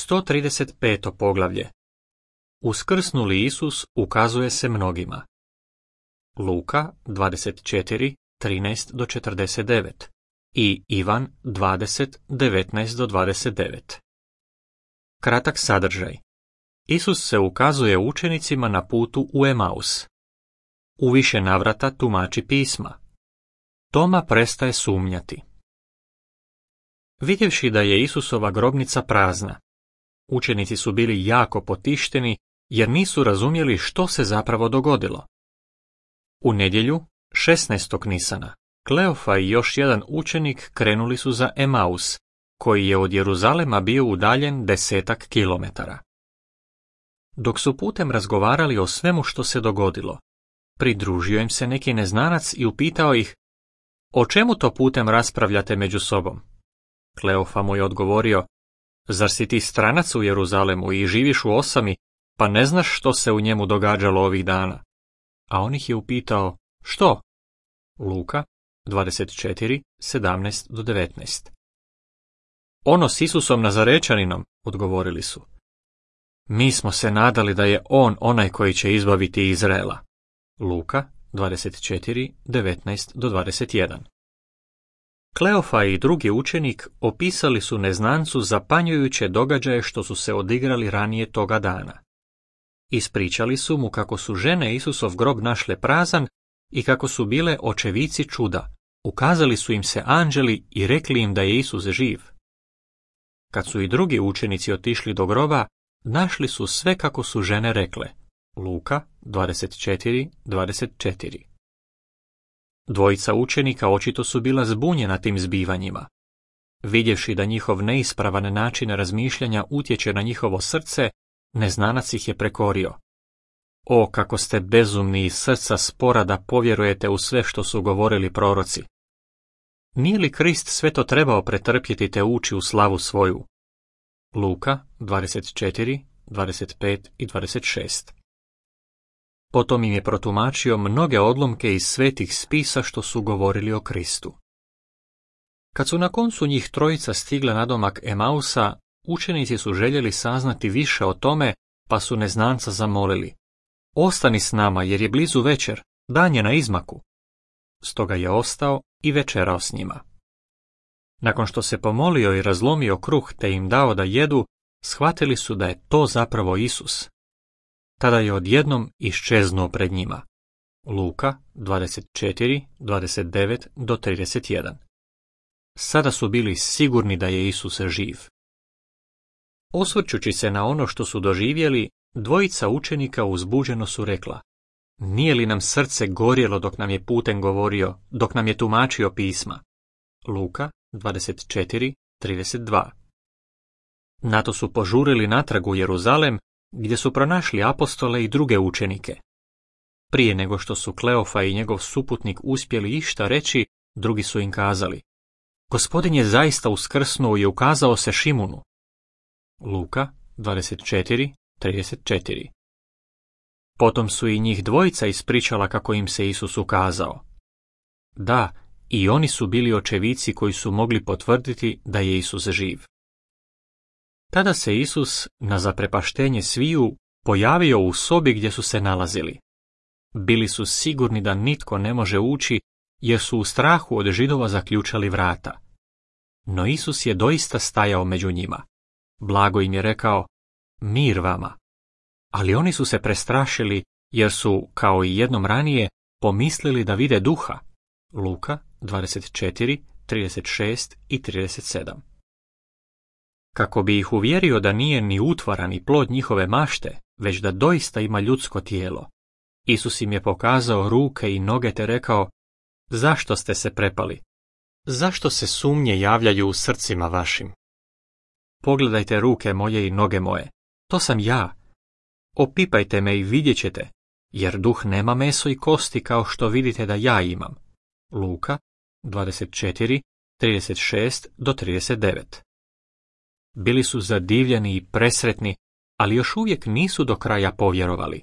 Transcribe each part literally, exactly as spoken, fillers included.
sto trideset peto poglavlje. Uskrsnuli Isus ukazuje se mnogima. Luka dvadeset četiri, trinaest do četrdeset devet i Ivan dvadeset, devetnaest do dvadeset devet. Kratak sadržaj. Isus se ukazuje učenicima na putu u Emaus. U više navrata tumači pisma. Toma prestaje sumnjati. Vidjevši da je Isusova grobnica prazna, učenici su bili jako potišteni jer nisu razumjeli što se zapravo dogodilo. U nedjelju, šesnaestog Nisana, Kleofa i još jedan učenik krenuli su za Emaus, koji je od Jeruzalema bio udaljen desetak kilometara. Dok su putem razgovarali o svemu što se dogodilo, pridružio im se neki neznanac i upitao ih: "O čemu to putem raspravljate među sobom?" Kleofa mu je odgovorio: "Zar si ti stranac u Jeruzalemu i živiš u osami, pa ne znaš što se u njemu događalo ovih dana?" A on ih je upitao: "Što?" Luka dvadeset četiri, sedamnaest do devetnaest. "Ono s Isusom Nazarečaninom", odgovorili su. "Mi smo se nadali da je on onaj koji će izbaviti Izraela." Luka dvadeset četiri, devetnaest do dvadeset jedan. Kleofa i drugi učenik opisali su neznancu zapanjujuće događaje što su se odigrali ranije toga dana. Ispričali su mu kako su žene Isusov grob našle prazan i kako su bile očevici čuda. Ukazali su im se anđeli i rekli im da je Isus živ. Kad su i drugi učenici otišli do groba, našli su sve kako su žene rekle. Luka dvadeset četiri, dvadeset četiri. Dvojica učenika očito su bila zbunjena tim zbivanjima. Vidjevši da njihov neispravan način razmišljanja utječe na njihovo srce, neznanac ih je prekorio. "O, kako ste bezumni iz srca spora da povjerujete u sve što su govorili proroci. Nije li Krist sve to trebao pretrpjeti te ući u slavu svoju?" Luka dvadeset četiri, dvadeset pet i dvadeset šest. Potom im je protumačio mnoge odlomke iz svetih spisa što su govorili o Kristu. Kad su na koncu njih trojica stigla nadomak Emausa, učenici su željeli saznati više o tome, pa su neznanca zamolili: "Ostani s nama jer je blizu večer, dan je na izmaku." Stoga je ostao i večerao s njima. Nakon što se pomolio i razlomio kruh te im dao da jedu, shvatili su da je to zapravo Isus. Tada je odjednom iščeznuo pred njima. Luka dvadeset četiri, dvadeset devet do trideset jedan. Sada su bili sigurni da je Isus živ. Osvrćući se na ono što su doživjeli, dvojica učenika uzbuđeno su rekla: "Nije li nam srce gorjelo dok nam je putem govorio, dok nam je tumačio pisma?" Luka dvadeset četiri, trideset dva. Na to su požurili natrag u Jeruzalem, gdje su pronašli apostole i druge učenike. Prije nego što su Kleofa i njegov suputnik uspjeli išta reći, drugi su im kazali: "Gospodin je zaista uskrsnuo i ukazao se Šimunu." Luka dvadeset četiri, trideset četiri. Potom su i njih dvojica ispričala kako im se Isus ukazao. Da, i oni su bili očevici koji su mogli potvrditi da je Isus živ. Tada se Isus, na zaprepaštenje sviju, pojavio u sobi gdje su se nalazili. Bili su sigurni da nitko ne može ući, jer su u strahu od Židova zaključali vrata. No Isus je doista stajao među njima. Blago im je rekao: "Mir vama." Ali oni su se prestrašili, jer su, kao i jednom ranije, pomislili da vide duha. Luka dvadeset četiri, trideset šest i trideset sedam. Kako bi ih uvjerio da nije ni utvara ni plod njihove mašte, već da doista ima ljudsko tijelo, Isus im je pokazao ruke i noge te rekao: "Zašto ste se prepali? Zašto se sumnje javljaju u srcima vašim? Pogledajte ruke moje i noge moje, to sam ja. Opipajte me i vidjet ćete, jer duh nema meso i kosti kao što vidite da ja imam." Luka dvadeset četiri, trideset šest do trideset devet. Bili su zadivljeni i presretni, ali još uvijek nisu do kraja povjerovali.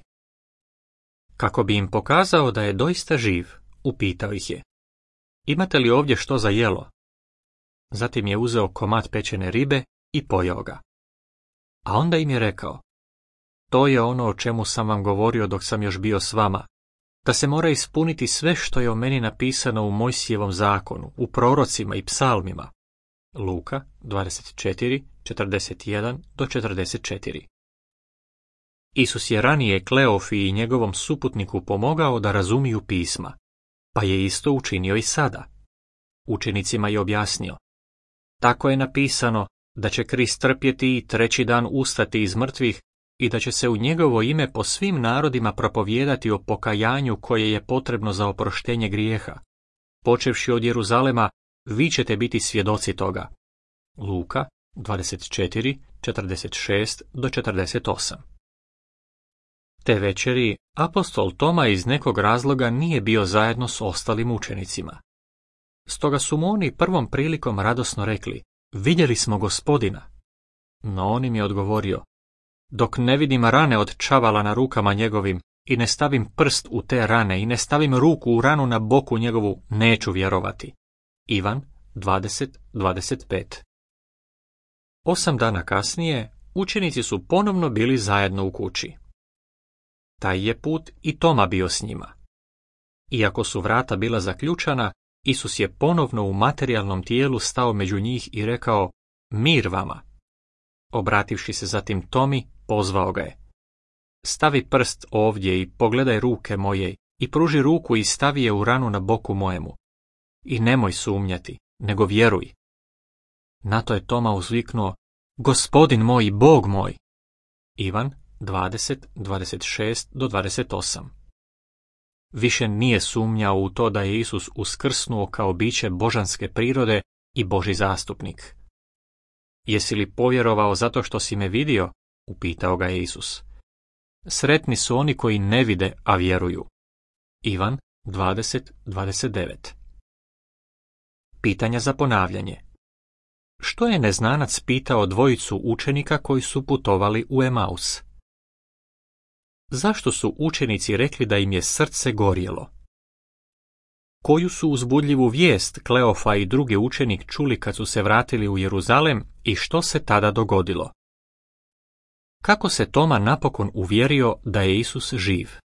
Kako bi im pokazao da je doista živ, upitao ih je: "Imate li ovdje što za jelo?" Zatim je uzeo komad pečene ribe i pojeo ga. a onda im je rekao: To je ono o čemu sam vam govorio dok sam još bio s vama, da se mora ispuniti sve što je o meni napisano u Mojsijevom zakonu, u prorocima i psalmima. Luka dvadeset četiri, četrdeset jedan do četrdeset četiri. Isus je ranije Kleofi i njegovom suputniku pomogao da razumiju pisma, pa je isto učinio i sada. Učenicima je objasnio: Tako je napisano da će Krist trpjeti i treći dan ustati iz mrtvih i da će se u njegovo ime po svim narodima propovijedati o pokajanju koje je potrebno za oproštenje grijeha. Počevši od Jeruzalema, vi ćete biti svjedoci toga. Luka dvadeset četiri, četrdeset šest do četrdeset osam. Te večeri apostol Toma iz nekog razloga nije bio zajedno s ostalim učenicima. Stoga su mu oni prvom prilikom radosno rekli: Vidjeli smo Gospodina. No on im je odgovorio: Dok ne vidim rane od čavala na rukama njegovim i ne stavim prst u te rane i ne stavim ruku u ranu na boku njegovu, neću vjerovati. Ivan dvadeset, dvadeset pet. Osam dana kasnije učenici su ponovno bili zajedno u kući. Taj je put i Toma bio s njima. Iako su vrata bila zaključana, Isus je ponovno u materijalnom tijelu stao među njih i rekao: Mir vama. Obrativši se zatim Tomi, pozvao ga je: Stavi prst ovdje i pogledaj ruke moje i pruži ruku i stavi je u ranu na boku mojemu. I nemoj sumnjati, nego vjeruj. Na to je Toma uzviknuo: Gospodin moj i Bog moj. Ivan dvadeset, dvadeset šest do dvadeset osam. Više nije sumnjao u to da je Isus uskrsnuo kao biće božanske prirode i Božji zastupnik. Jesi li povjerovao zato što si me vidio? Upitao ga je Isus. Sretni su oni koji ne vide, a vjeruju. Ivan dvadeset, dvadeset devet. Pitanja za ponavljanje. Što je neznanac pitao dvojicu učenika koji su putovali u Emaus? Zašto su učenici rekli da im je srce gorjelo? Koju su uzbudljivu vijest Kleofa i drugi učenik čuli kad su se vratili u Jeruzalem i što se tada dogodilo? Kako se Toma napokon uvjerio da je Isus živ?